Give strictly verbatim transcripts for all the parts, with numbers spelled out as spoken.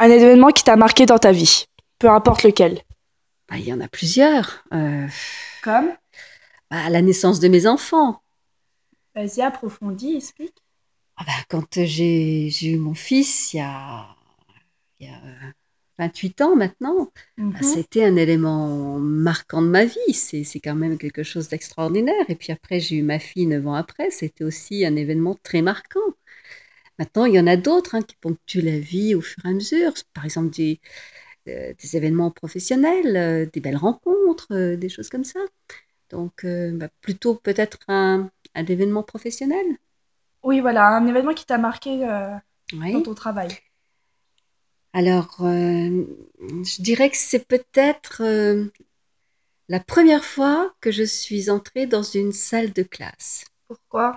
Un événement qui t'a marqué dans ta vie, peu importe lequel. Bah, il y en a plusieurs. Heu, Comme? bah, la naissance de mes enfants. Vas-y, approfondis, explique. Ah bah, quand j'ai j'ai eu mon fils il y a il y a, heu, vingt-huit ans maintenant, bah, ça Mhm. a été un élément marquant de ma vie. C'est c'est quand même quelque chose d'extraordinaire et puis après j'ai eu ma fille neuf ans après, c'était aussi un événement très marquant. Maintenant, il y en a d'autres, hein, qui ponctuent la vie au fur et à mesure. Par exemple des, heu, des événements professionnels, heu, des belles rencontres, heu, des choses comme ça. Donc, heu, bah, plutôt peut-être un un événement professionnel? Oui, voilà, un événement qui t'a marqué euh, dans Oui. ton travail. Alors, hem, je dirais que c'est peut-être, heu, la première fois que je suis entrée dans une salle de classe. Pourquoi?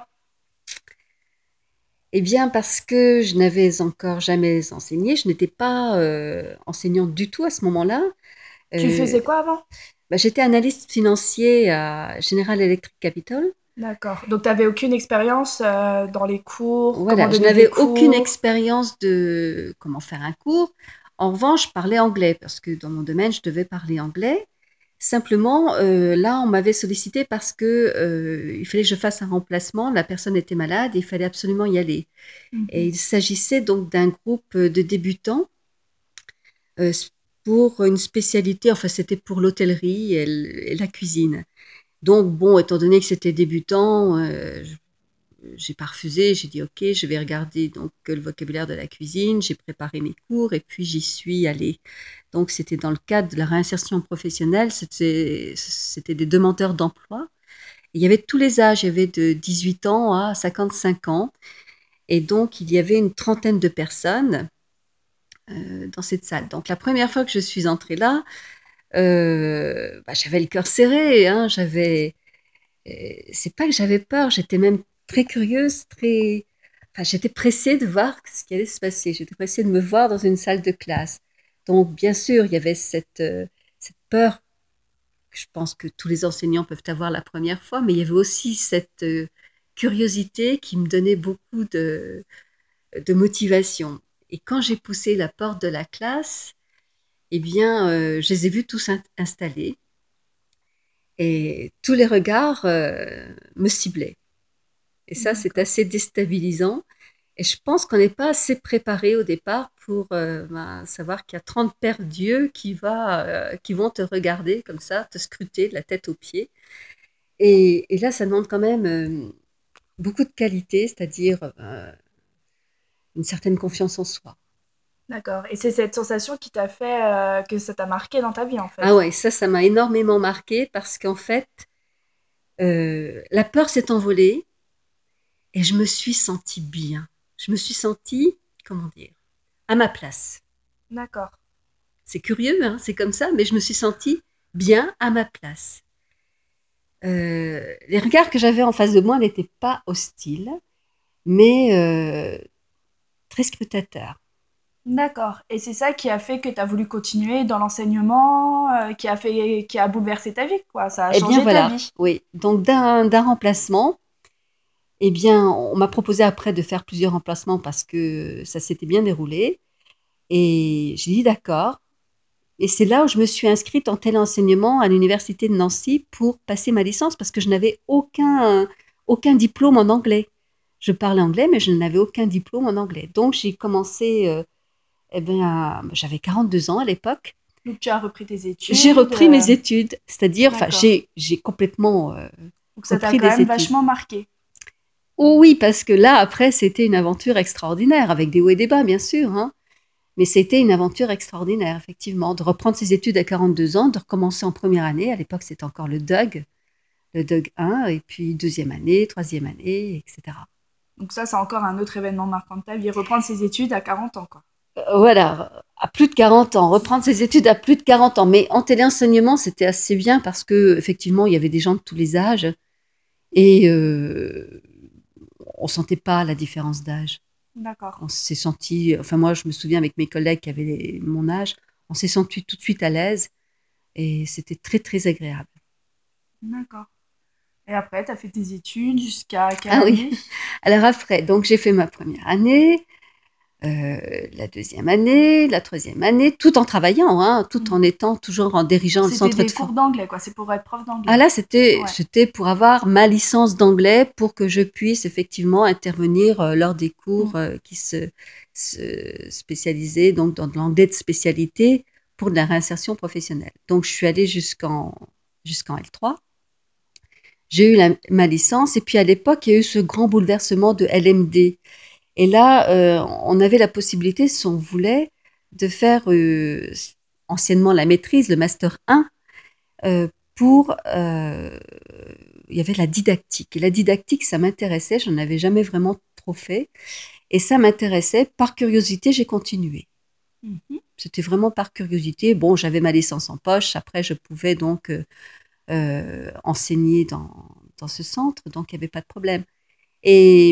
Eh bien, parce que je n'avais encore jamais enseigné, je n'étais pas, heu, enseignante du tout à ce moment-là. Tu Heu, faisais quoi avant? Bah, j'étais analyste financier à General Electric Capital. D'accord. Donc, t'avais aucune expérience euh, dans les cours, comment Voilà, je donner des n'avais aucune cours. expérience de comment faire un cours. En revanche, je parlais anglais parce que dans mon domaine, je devais parler anglais. Simplement, heu, là, on m'avait sollicité parce que, heu, il fallait que je fasse un remplacement. La personne était malade et il fallait absolument y aller et Mhm. il s'agissait donc d'un groupe, de débutants, heu, s pour une spécialité, enfin, c'était pour l'hôtellerie et l et la cuisine. Donc bon, étant donné que c'était débutant, heu, j j'ai pas refusé, j'ai dit: «OK, je vais regarder donc le vocabulaire de la cuisine». J'ai préparé mes cours et puis j'y suis allée. Donc c'était dans le cadre de la réinsertion professionnelle, c'était c'était des demandeurs d'emploi. Il y avait de tous les âges, il y avait de dix-huit ans à cinquante-cinq ans et donc il y avait une trentaine de personnes, heu, dans cette salle. Donc la première fois que je suis entrée là, heu, bah, j'avais le cœur serré, hein, j'avais Heu, c'est pas que j'avais peur, j'étais même très curieuse, très enfin, j'étais pressée de voir ce qui allait se passer. J'étais pressée de me voir dans une salle de classe. Donc bien sûr, il y avait cette, heu, cette peur que je pense que tous les enseignants peuvent avoir la première fois, mais il y avait aussi cette, heu, curiosité qui me donnait beaucoup de de motivation et quand j'ai poussé la porte de la classe, eh bien, heu, je les ai vus tous in installés et tous les regards, heu, me ciblaient. Et ça, c'est D'accord. assez déstabilisant et je pense qu'on n'est pas assez préparé au départ pour, heu, ben, savoir qu'il y a trente paires d'yeux qui va, heu, qui vont te regarder comme ça, te scruter de la tête aux pieds et et là, ça demande quand même, hem, beaucoup de qualité, c'est-à-dire, heu, une certaine confiance en soi. D'accord. Et c'est cette sensation qui t'a fait euh, que ça t'a marqué dans ta vie, en Ah fait. ouais, ça, ça m'a énormément marquée parce qu'en fait, heu, la peur s'est envolée et je me suis sentie bien. Je me suis sentie, comment dire? À ma place. D'accord. C'est curieux, hein, c'est comme ça, mais je me suis sentie bien à ma place. Heu, les regards que j'avais en face de moi n'étaient pas hostiles, mais heu, très scrutateurs. D'accord. Et c'est ça qui a fait que tu as voulu continuer dans l'enseignement, euh, qui a fait, qui a bouleversé ta vie, quoi. Ça a Eh bien changé ta voilà, vie. oui, donc d'un d'un remplacement, eh bien, on m'a proposé après de faire plusieurs remplacements parce que ça s'était bien déroulé et j'ai dit: «D'accord» et c'est là où je me suis inscrite en téléenseignement à l'université de Nancy pour passer ma licence parce que je n'avais aucun aucun diplôme en anglais. Je parlais anglais, mais je n'avais aucun diplôme en anglais. Donc j'ai commencé, heu, eh bien, j'avais quarante-deux ans à l'époque. Donc tu as repris tes J'ai études. repris euh, mes études, c'est-à-dire enfin D'accord. j'ai j'ai complètement, heu, Donc ça t'a repris quand des même études. vachement marqué. Oh oui, parce que là, après, c'était une aventure extraordinaire avec des hauts et des bas, bien sûr, hein. Mais c'était une aventure extraordinaire, effectivement, de reprendre ses études à quarante-deux ans, de recommencer en première année. À l'époque, c'était encore le D U G, le D U G un, et puis deuxième année, troisième année, et cetera. Donc ça, c'est encore un autre événement marquant de ta vie. Reprendre ses études à quarante ans, quoi. Euh, voilà, à plus de quarante ans, reprendre ses études à plus de quarante ans. Mais en téléenseignement, c'était assez bien parce que effectivement, il y avait des gens de tous les âges et euh, on sentait pas la différence d'âge. D'accord. On s'est senti, enfin moi, je me souviens avec mes collègues qui avaient les- mon âge, on s'est senti tout de suite à l'aise et c'était très très agréable. D'accord. Et après, tu as fait tes études jusqu'à quelle Ah oui. année? Alors après, donc j'ai fait ma première année. euh, la deuxième année, la troisième année, tout en travaillant, hein, tout Mm. en étant toujours en dirigeant le C'était centre de des cours formation. d'anglais, quoi. C'est pour être prof Ah d'anglais. là, c'était, Ouais. c'était pour avoir ma licence d'anglais pour que je puisse effectivement intervenir euh, lors des Mm. cours euh, qui se, se spécialisaient donc dans de l'anglais de spécialité pour de la réinsertion professionnelle. Donc, je suis allée jusqu'en jusqu'en L trois. J'ai eu la- ma licence et puis à l'époque, il y a eu ce grand bouleversement de L M D. Et là, euh, on avait la possibilité, si on voulait, de faire euh, anciennement la maîtrise, le master un, euh, pour... euh, il y avait la didactique. Et la didactique, ça m'intéressait, je n'en avais jamais vraiment trop fait. Et ça m'intéressait, par curiosité, j'ai continué. Mhm. C'était vraiment par curiosité. Bon, j'avais ma licence en poche, après je pouvais donc euh, euh, enseigner dans, dans ce centre, donc il n'y avait pas de problème. Et,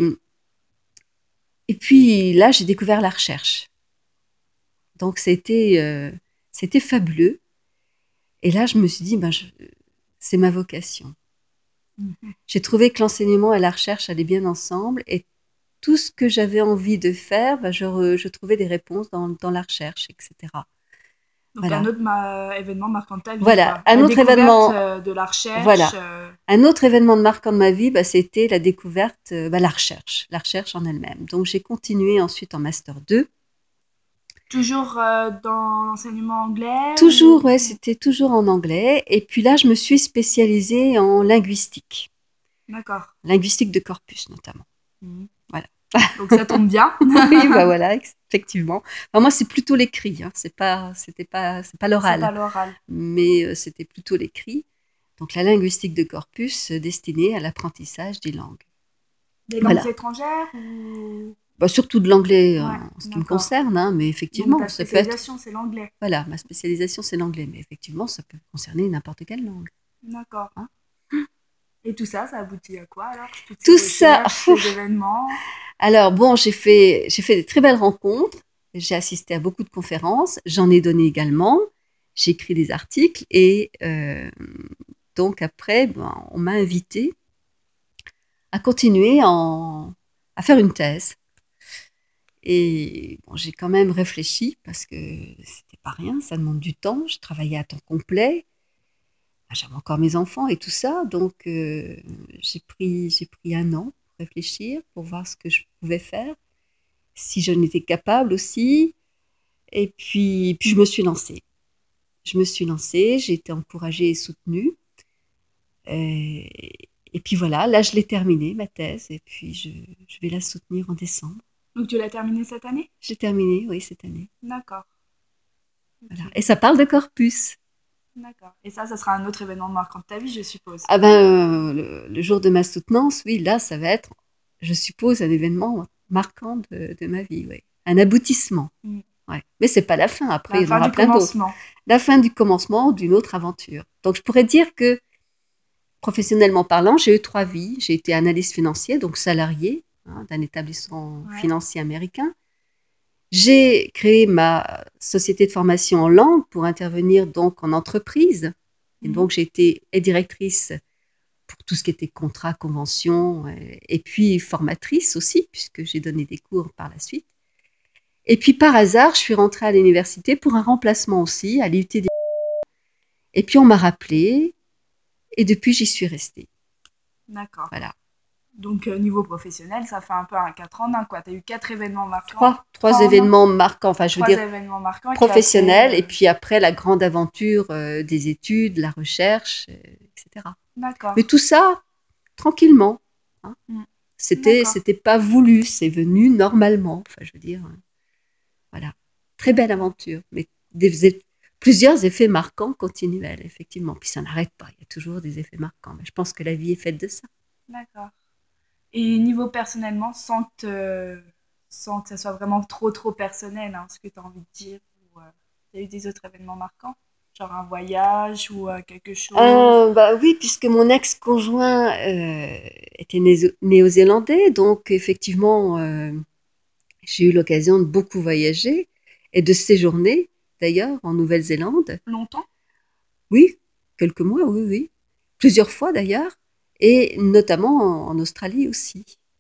et puis là, j'ai découvert la recherche. Donc c'était euh, c'était fabuleux. Et là, je me suis dit, ben, je- c'est ma vocation. Mhm. J'ai trouvé que l'enseignement et la recherche allaient bien ensemble. Et tout ce que j'avais envie de faire, ben, je, re- je trouvais des réponses dans, dans la recherche, et cetera. Donc un Voilà. autre ma- événement marquant de ta vie, Voilà. quoi. Un La autre découverte événement, euh, de la recherche. voilà. euh, Un autre événement marquant de ma vie, bah, c'était la découverte, euh, bah, la recherche, la recherche en elle-même. Donc j'ai continué ensuite en master deux. Toujours euh, dans l'enseignement anglais Toujours, ou... ouais, c'était toujours en anglais. Et puis là, je me suis spécialisée en linguistique, D'accord. linguistique de corpus notamment. Mhm. Voilà. Donc ça tombe bien. Oui, bah voilà, effectivement. Enfin, moi, c'est plutôt l'écrit, hein. C'est pas, c'était pas, c'est pas C'est l'oral, pas l'oral. mais euh, c'était plutôt l'écrit. Donc la linguistique de corpus euh, destinée à l'apprentissage des langues. Des langues Voilà. étrangères ou... Bah, surtout de l'anglais euh, Ouais, en ce qui me d'accord. concerne, hein, mais Donc effectivement, ta ça peut être. spécialisation, c'est l'anglais. Voilà, ma spécialisation, c'est l'anglais, mais effectivement, ça peut concerner n'importe quelle langue, D'accord. hein. Et tout ça, ça aboutit à quoi alors? Toutes ces Tout ça. recherches, ces événements? Alors bon, j'ai fait, j'ai fait des très belles rencontres, j'ai assisté à beaucoup de conférences, j'en ai donné également, j'ai écrit des articles et euh, donc après, ben, on m'a invité à continuer en, à faire une thèse. Et bon, j'ai quand même réfléchi parce que c'était pas rien, ça demande du temps. Je travaillais à temps complet, ah, j'avais encore mes enfants et tout ça, donc euh, j'ai pris, j'ai pris un an pour réfléchir, pour voir ce que je pouvais faire, si j'en étais capable aussi. Et puis, puis je me suis lancée. Je me suis lancée, j'ai été encouragée et soutenue. Et, et puis voilà, là je l'ai terminée, ma thèse, et puis je, je vais la soutenir en décembre. Donc tu l'as terminé cette année? J'ai terminé, oui, cette année. D'accord. Voilà. Ok. Et ça parle de corpus. D'accord. Et ça, ça sera un autre événement marquant de ta vie, je suppose. Ah ben, euh, le, le jour de ma soutenance, oui, là, ça va être, je suppose, un événement marquant de, de ma vie, oui. Un aboutissement. Mm. Ouais. Mais c'est pas la fin, après, La il y en fin aura du plein d'autres. commencement. La fin du commencement d'une autre aventure. Donc, je pourrais dire que, professionnellement parlant, j'ai eu trois vies. J'ai été analyste financier, donc salarié, hein, d'un établissement Ouais. financier américain. J'ai créé ma société de formation en langue pour intervenir donc en entreprise. Et Mhm. donc, j'ai été et directrice pour tout ce qui était contrat, convention, et, et puis formatrice aussi, puisque j'ai donné des cours par la suite. Et puis par hasard, je suis rentrée à l'université pour un remplacement aussi, à l'I U T D. Et puis on m'a rappelée, et depuis j'y suis restée. D'accord. Voilà. Donc euh, niveau professionnel, ça fait un peu un quatre en un, quoi. Tu as eu quatre événements marquants, Trois, trois trois en un. événements marquants, enfin je veux Trois dire événements marquants qui a fait... professionnels, et euh, puis après la grande aventure euh, des études, la recherche, euh, et cetera. D'accord. Mais tout ça, tranquillement, hein. Mm. C'était, D'accord. c'était pas voulu, c'est venu normalement. Enfin, je veux dire, euh, voilà. Très belle D'accord. aventure, mais des, plusieurs effets marquants continuels, effectivement. Puis ça n'arrête pas, il y a toujours des effets marquants. Mais je pense que la vie est faite de ça. D'accord. Et niveau personnellement, sans que, te- sans que ça soit vraiment trop trop personnel, hein, ce que tu as envie de dire, ou il y a eu des autres événements marquants, genre un voyage ou euh, quelque chose. Euh, bah oui, puisque mon ex-conjoint euh, était néo- néo-zélandais, donc effectivement, euh, j'ai eu l'occasion de beaucoup voyager et de séjourner d'ailleurs en Nouvelle-Zélande. Longtemps? Oui, quelques mois, oui, oui. Plusieurs fois d'ailleurs, et notamment en, en Australie aussi.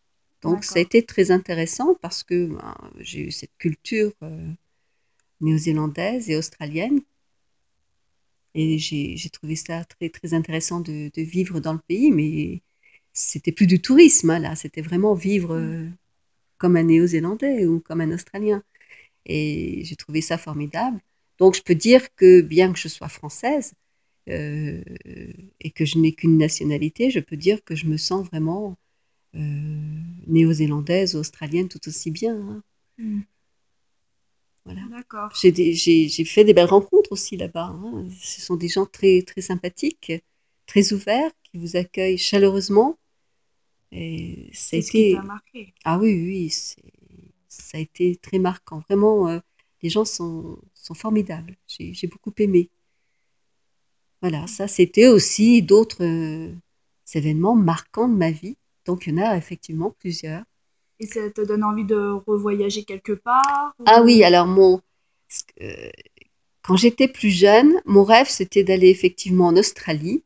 Donc ça a D'accord. été très intéressant parce que ben, j'ai eu cette culture euh, néo-zélandaise et australienne et j'ai j'ai trouvé ça très très intéressant de, de vivre dans le pays, mais c'était plus du tourisme, hein, là, c'était vraiment vivre Mm. euh, comme un néo-zélandais ou comme un australien. Et j'ai trouvé ça formidable. Donc je peux dire que bien que je sois française euh, et que je n'ai qu'une nationalité, je peux dire que je me sens vraiment euh, néo-zélandaise ou australienne tout aussi bien, hein. Mm. Voilà. D'accord. J'ai des- j'ai- j'ai fait des belles rencontres aussi là-bas, hein. Ce sont des gens très, très sympathiques, très ouverts, qui vous accueillent chaleureusement. Et ça a C'est ce qui t'a été, marqué. ah oui, oui, oui, c'est- ça a été très marquant. Vraiment, euh, les gens sont, sont formidables. J'ai j'ai beaucoup aimé. Voilà, ça, c'était aussi d'autres euh, événements marquants de ma vie. Donc, il y en a effectivement plusieurs. Et ça te donne envie de revoyager quelque part Ah oui, ou... alors mon, euh, quand j'étais plus jeune, mon rêve, c'était d'aller effectivement en Australie,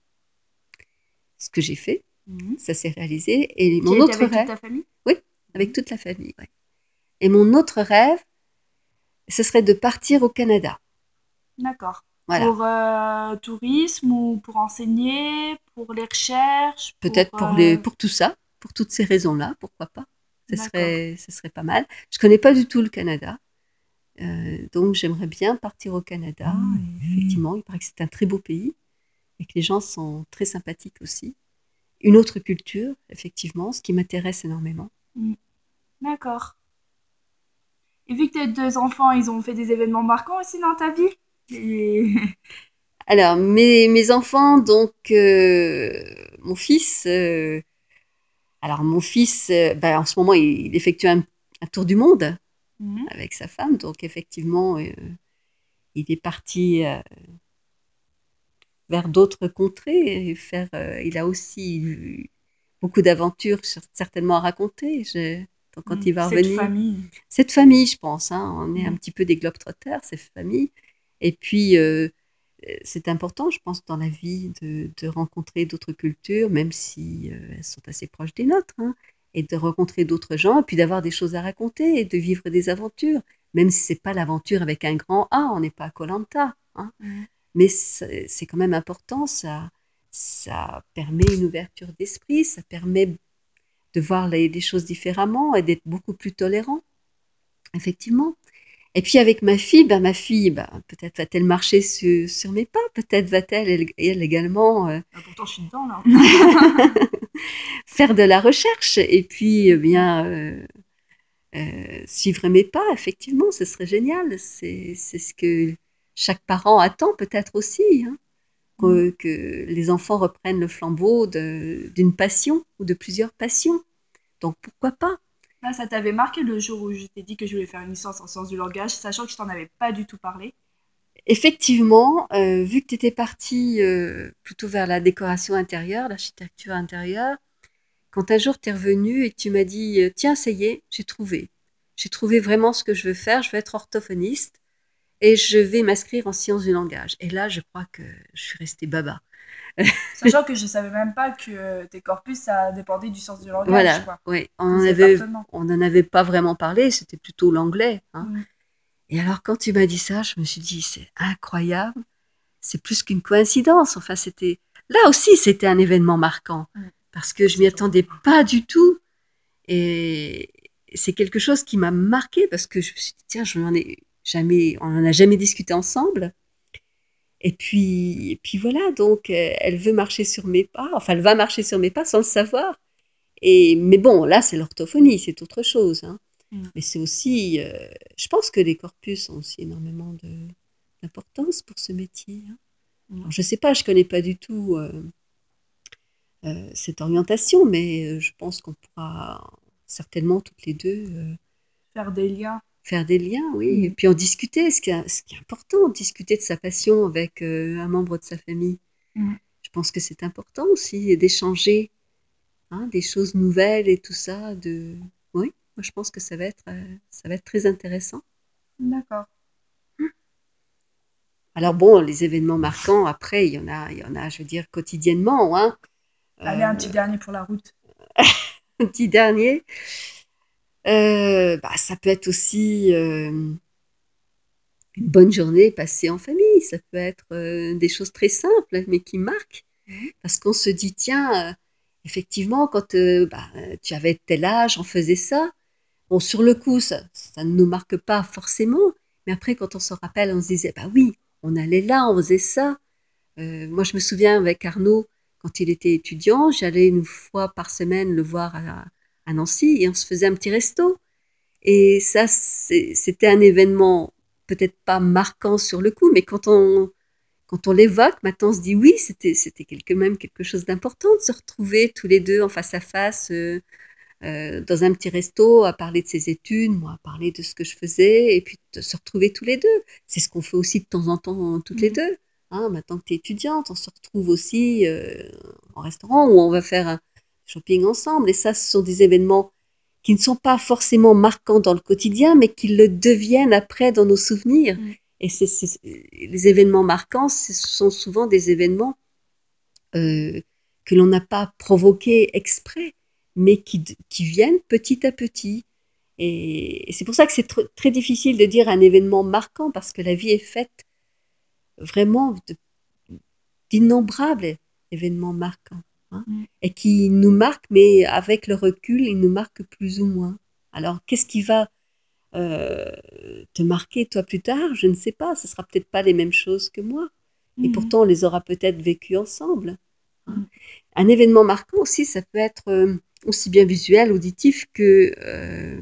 ce que j'ai fait. Mhm. Ça s'est réalisé. Et Tu y mon as été autre avec toute rêve, ta famille? oui, avec Mhm. toute la famille, ouais. Et mon autre rêve, ce serait de partir au Canada. D'accord. Voilà. Pour euh, tourisme ou pour enseigner, pour les recherches, pour... Peut-être pour les, euh, pour tout ça, pour toutes ces raisons-là, pourquoi pas. Ce D'accord. serait, ce serait pas mal. Je connais pas du tout le Canada. Euh, donc j'aimerais bien partir au Canada. Et effectivement, il paraît que c'est un très beau pays et que les gens sont très sympathiques aussi. Une autre culture, effectivement, ce qui m'intéresse énormément. Mm. D'accord. Et vu que tes deux enfants, ils ont fait des événements marquants aussi dans ta vie? Et... Alors, mes, mes enfants, donc, euh, mon fils, euh, alors mon fils, euh, ben, en ce moment, il, il effectue un, un tour du monde Mhm. avec sa femme, donc effectivement, euh, il est parti euh, vers d'autres contrées. Et faire, euh, il a aussi eu beaucoup d'aventures cer- certainement à raconter. Je- donc, quand Mm. il va Cette revenir, famille. cette famille, je pense, hein, on est un Mm. petit peu des globetrotters, cette famille. Et puis, euh, c'est important, je pense, dans la vie de, de rencontrer d'autres cultures, même si euh, elles sont assez proches des nôtres, hein, et de rencontrer d'autres gens, et puis d'avoir des choses à raconter, et de vivre des aventures, même si c'est pas l'aventure avec un grand A, on n'est pas à koh hein, Mm. mais c'est c'est quand même important, ça, ça permet une ouverture d'esprit, ça permet de voir les, les choses différemment et d'être beaucoup plus tolérant, effectivement. Et puis avec ma fille, ben ma fille, ben, peut-être va-t-elle marcher sur, sur mes pas, peut-être va-t-elle elle, elle également euh, Ah, pourtant, je suis dedans, là. faire de la recherche et puis eh Mm. bien euh, euh, suivre mes pas, effectivement, ce serait génial. C'est c'est ce que chaque parent attend peut-être aussi, hein, Mm. que, que les enfants reprennent le flambeau de- d'une passion ou de plusieurs passions. Donc pourquoi pas? Là, ça t'avait marqué le jour où je t'ai dit que je voulais faire une licence en sciences du langage, sachant que je t'en avais pas du tout parlé. Effectivement, euh, vu que tu étais partie euh, plutôt vers la décoration intérieure, l'architecture intérieure, quand un jour tu es revenu et que tu m'as dit euh, tiens, ça y est, j'ai trouvé. J'ai trouvé vraiment ce que je veux faire, je veux être orthophoniste et je vais m'inscrire en sciences du langage. Et là, je crois que je suis restée baba. Sachant que je savais même pas que tes corpus, ça dépendait du sens du langage, Voilà, quoi. ouais, on en Tes avait, départements. on n'en avait pas vraiment parlé, c'était plutôt l'anglais, hein. Mm. Et alors, quand tu m'as dit ça, je me suis dit, c'est incroyable, c'est plus qu'une coïncidence. Enfin, c'était, là aussi, c'était un événement marquant Mm. parce que je m'y C'est toujours attendais beau. pas du tout. Et c'est quelque chose qui m'a marqué parce que je me suis dit, tiens, je n'en ai jamais, on n'en a jamais discuté ensemble. Et puis, et puis voilà, donc euh, elle veut marcher sur mes pas, enfin elle va marcher sur mes pas sans le savoir. Et, mais bon, là c'est l'orthophonie, c'est autre chose, hein. Mm. Mais c'est aussi, euh, je pense que les corpus ont aussi énormément de, d'importance pour ce métier, hein. Mm. Alors je sais pas, je connais pas du tout euh, euh, cette orientation, mais euh, je pense qu'on pourra certainement toutes les deux euh, Faire des liens. faire des liens, oui, et Mm. puis en discuter, ce qui est, ce qui est important, discuter de sa passion avec euh, un membre de sa famille. Mm. Je pense que c'est important aussi d'échanger, hein, des choses nouvelles et tout ça. De... Oui, moi je pense que ça va être, euh, ça va être très intéressant. D'accord. Alors bon, les événements marquants, après, il y en a, il y en a, je veux dire, quotidiennement, hein. Allez, un Euh, petit dernier pour la route. un petit dernier. Euh, bah, ça peut être aussi euh, une bonne journée passée en famille. Ça peut être euh, des choses très simples, mais qui marquent. Mhm. Parce qu'on se dit, tiens, euh, effectivement, quand euh, bah, tu avais tel âge, on faisait ça. Bon, sur le coup, ça, ça ne nous marque pas forcément. Mais après, quand on se rappelle, on se disait, bah oui, on allait là, on faisait ça. Euh, moi, je me souviens avec Arnaud, quand il était étudiant, j'allais une fois par semaine le voir à, à Nancy et on se faisait un petit resto. Et ça, c'est- c'était un événement peut-être pas marquant sur le coup, mais quand on, quand on l'évoque, maintenant on se dit oui, c'était, c'était quelque, même quelque chose d'important de se retrouver tous les deux en face à face euh, euh, dans un petit resto à parler de ses études, moi à parler de ce que je faisais, et puis de se retrouver tous les deux. C'est ce qu'on fait aussi de temps en temps toutes les Mhm. deux. Hein, maintenant que tu es étudiante, on se retrouve aussi euh, en restaurant où on va faire un shopping ensemble. Et ça, ce sont des événements qui ne sont pas forcément marquants dans le quotidien, mais qui le deviennent après dans nos souvenirs. Mhm. Et c'est, c'est- les événements marquants, ce sont souvent des événements euh, que l'on n'a pas provoqués exprès, mais qui, qui viennent petit à petit. Et, et c'est pour ça que c'est tr- très difficile de dire un événement marquant, parce que la vie est faite vraiment de- d'innombrables événements marquants, hein, Mhm. et qui nous marquent, mais avec le recul, ils nous marquent plus ou moins. Alors, qu'est-ce qui va euh, te marquer toi plus tard? Je ne sais pas, ce sera peut-être pas les mêmes choses que moi. Et Mhm. pourtant, on les aura peut-être vécues ensemble. Hein. Mhm. Un événement marquant aussi, ça peut être euh, aussi bien visuel, auditif que, euh,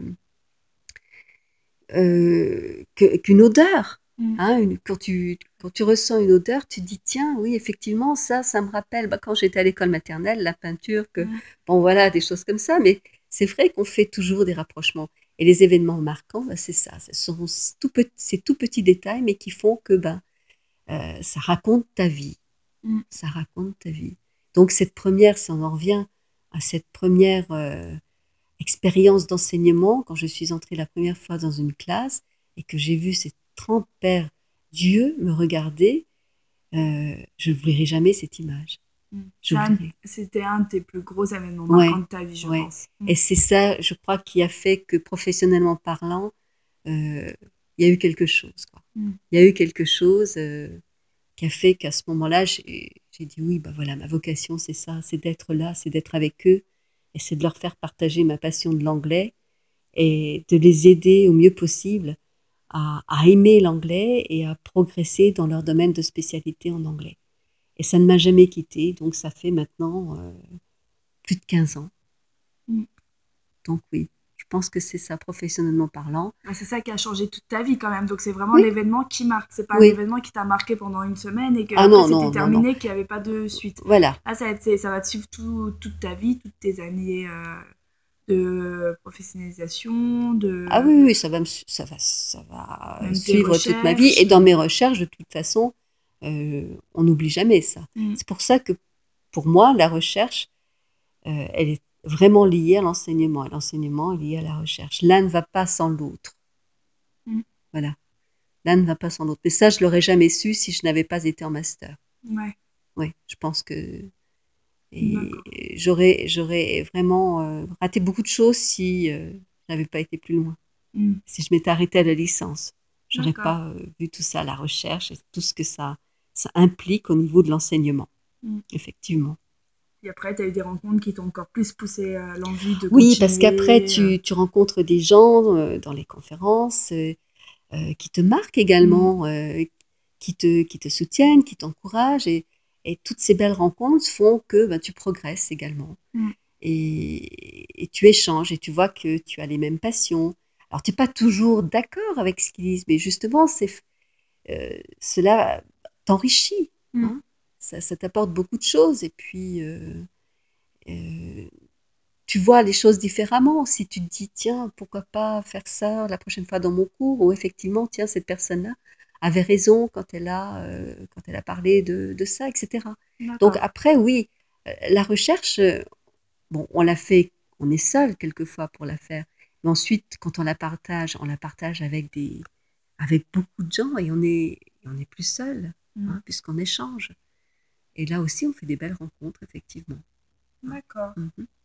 euh, que- qu'une odeur. Mhm. Hein, une- quand tu, quand tu ressens une odeur, tu te dis, tiens, oui, effectivement, ça, ça me rappelle bah, quand j'étais à l'école maternelle, la peinture, que, Mhm. bon, voilà, des choses comme ça. Mais c'est vrai qu'on fait toujours des rapprochements. Et les événements marquants, bah, c'est ça. Ce sont tout pe- ces tout petits détails, mais qui font que ben, euh, ça raconte ta vie. Mhm. Ça raconte ta vie. Donc cette première, si on en revient à cette première euh, expérience d'enseignement, quand je suis entrée la première fois dans une classe et que j'ai vu ces trente pères Dieu me regarder, euh, je n'oublierai jamais cette image. Mhm. C'est un- J'oublierai. C'était un de tes plus gros événements marquants Ouais, de ta vie, je ouais. pense. Et Mhm. c'est ça, je crois, qui a fait que professionnellement parlant, euh, il y a eu quelque chose, quoi. Mhm. Il y a eu quelque chose euh, qui a fait qu'à ce moment-là, j'ai j'ai dit oui, bah voilà, ma vocation, c'est ça, c'est d'être là, c'est d'être avec eux, et c'est de leur faire partager ma passion de l'anglais et de les aider au mieux possible à, à aimer l'anglais et à progresser dans leur domaine de spécialité en anglais. Et ça ne m'a jamais quitté, donc ça fait maintenant euh, plus de quinze ans. Mhm. Donc oui, je pense que c'est ça, professionnellement parlant. Ah, c'est ça qui a changé toute ta vie quand même. Donc c'est vraiment Oui, l'événement qui marque. C'est pas un oui. événement qui t'a marqué pendant une semaine et que Ah après non, c'était non, non, non. terminé, qu'il n'y avait pas de suite. Voilà. Là, ça va, être- ça va te suivre tout- toute ta vie, toutes tes années euh, de professionnalisation, Ah de oui, oui, ça va, me, su- ça va, ça va même tes suivre toute ma vie. Et recherches. dans mes recherches, de toute façon, euh, on n'oublie jamais ça. Mm. C'est pour ça que, pour moi, la recherche, euh, elle est vraiment liée à l'enseignement. Et l'enseignement est lié à la recherche. L'un ne va pas sans l'autre. Mm. Voilà. L'un ne va pas sans l'autre. Mais ça, je l'aurais jamais su si je n'avais pas été en master. Ouais, Oui, je pense que d'accord. et j'aurais, j'aurais vraiment euh, raté beaucoup de choses si euh, je n'avais pas été plus loin. Mm. Si je m'étais arrêtée à la licence, j'aurais D'accord. pas euh, vu tout ça, la recherche et tout ce que ça, ça implique au niveau de l'enseignement, Mm. effectivement. Et après, tu as eu des rencontres qui t'ont encore plus poussé à l'envie de Oui, parce qu'après, continuer. euh. tu, tu rencontres des gens euh, dans les conférences euh, euh, qui te marquent Mm. également, euh, qui te, qui te soutiennent, qui t'encouragent. Et, et toutes ces belles rencontres font que ben, tu progresses également. Mm. Et, et tu échanges et tu vois que tu as les mêmes passions. Alors, tu n'es pas toujours d'accord avec ce qu'ils disent, mais justement, c'est, euh, cela t'enrichit. Mm. Hein. Ça, ça t'apporte beaucoup de choses. Et puis, euh, euh, tu vois les choses différemment. Si tu te dis, tiens, pourquoi pas faire ça la prochaine fois dans mon cours, ou effectivement, tiens, cette personne-là avait raison quand elle a, euh, quand elle a parlé de, de ça, et cetera. Donc D'accord. après, oui, euh, la recherche, euh, bon, on la fait, on est seul quelquefois pour la faire. Mais ensuite, quand on la partage, on la partage avec des, avec beaucoup de gens et on est, on est plus seul, Mm. hein, puisqu'on échange. Et là aussi, on fait des belles rencontres, effectivement. D'accord. Mhm.